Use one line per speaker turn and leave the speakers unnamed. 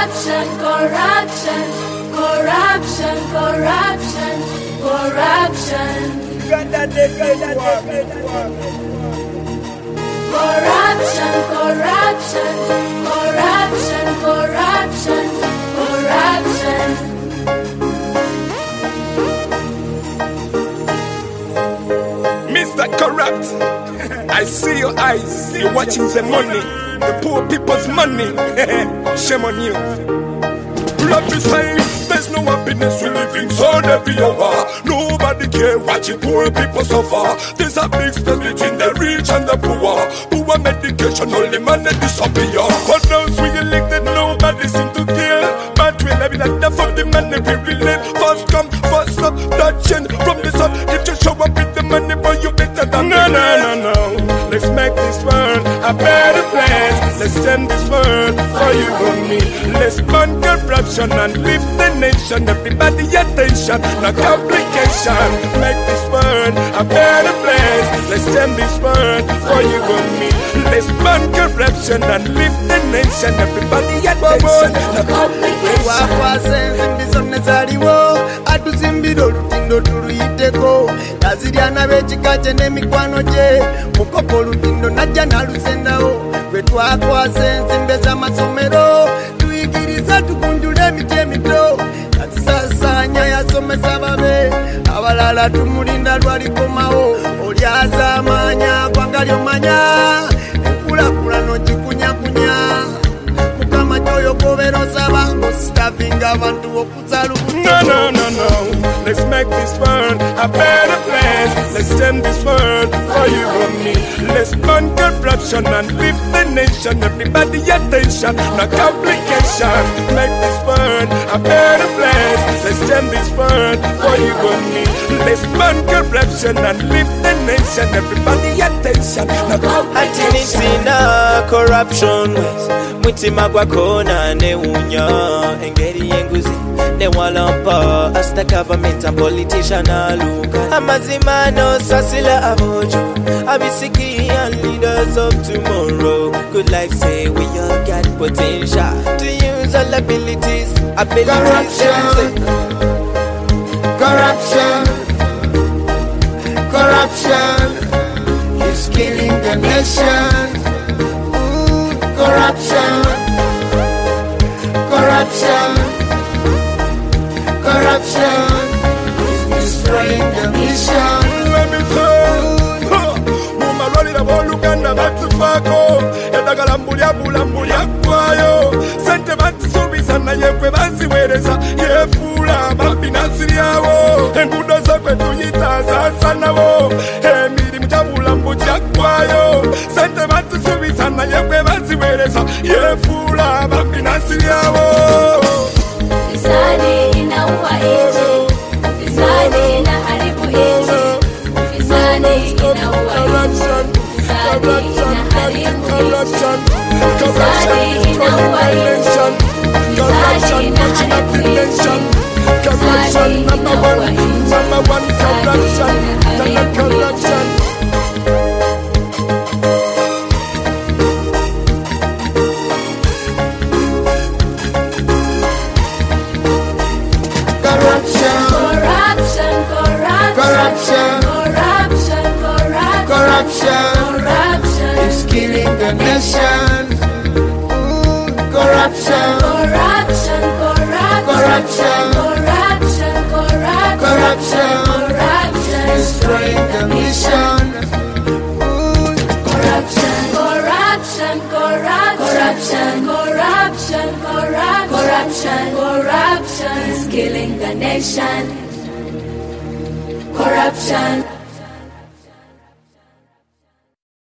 Corruption, corruption, corruption, corruption, corruption. Corruption, corruption, corruption, corruption, corruption.
Mr. Corrupt, I see your eyes. You're watching the money, the poor people's money. Shame on you. Love is saying there's no happiness, we living so heavy over. Nobody care watching poor people suffer. There's a big space between the rich and the poor. Poor medication, only money disappear. For those we elected, nobody seem to care. But we live like the for the money we relate. First come, first serve, that change from the sun. If you show up with the money, boy, you better than no. Let's make this world a better place. Let's send this world for you and me. Let's burn corruption and lift the nation. Everybody attention, no complication. Make this world a better place. Let's send this world for you and me. Let's burn corruption and lift the nation. Everybody attention, no complication.
Atuzimbiro lutindo tuluyiteko yaziriana b'ekika n'emikwano gye mukopo lutindo najja nalusendawo bwe twakwasa ensimbe z'amasomero tuyigiriza tukunjula emiti emito yazisasaanya yasomesa babe abalala tumulinda lwalikomawo oli azaamaanya gwanga lyomanya enkulakulano gikunyakunya mukama gyoyo goberosaba ng'ositavinga abantu okuzalubuto.
No. Let's make this world a better place. Let's send this world for you and me. Let's burn corruption and lift the nation. Everybody attention, no complication. Make this world a better place. Let's send this world for you and me. Let's burn corruption and lift the nation. Everybody attention, no complication.
Corruption mutima gwakona newunya engeri yenguzi newalampa as the government and politician aluka amazima no sasila abojo abisiki and leaders of tomorrow. Good life say we all got potential to use all abilities.
Corruption is killing the nation. Corruption is destroying the mission.
Let me say, muma roli la boluganda batufako edagala mbulya kwayo sente batusubisa naye kwe baziwereza yefuula mabinansi lyawo enguudo zakwe tuyitazaasa nabo emirimu gyabula kwayo sente batusubisa naye kwe baziwereza yefuula mabinansi lyawo.
Fisadi inaua nchi, fisadi inaharibu nchi, fisadi inaua nchi, fisadi inaharibu nchi, fisadi inaua nchi, fisadi inaharibu nchi, fisadi inaua nchi.
Corruption is killing the nation. Corruption is destroying the mission.
Corruption is killing the nation. Corruption.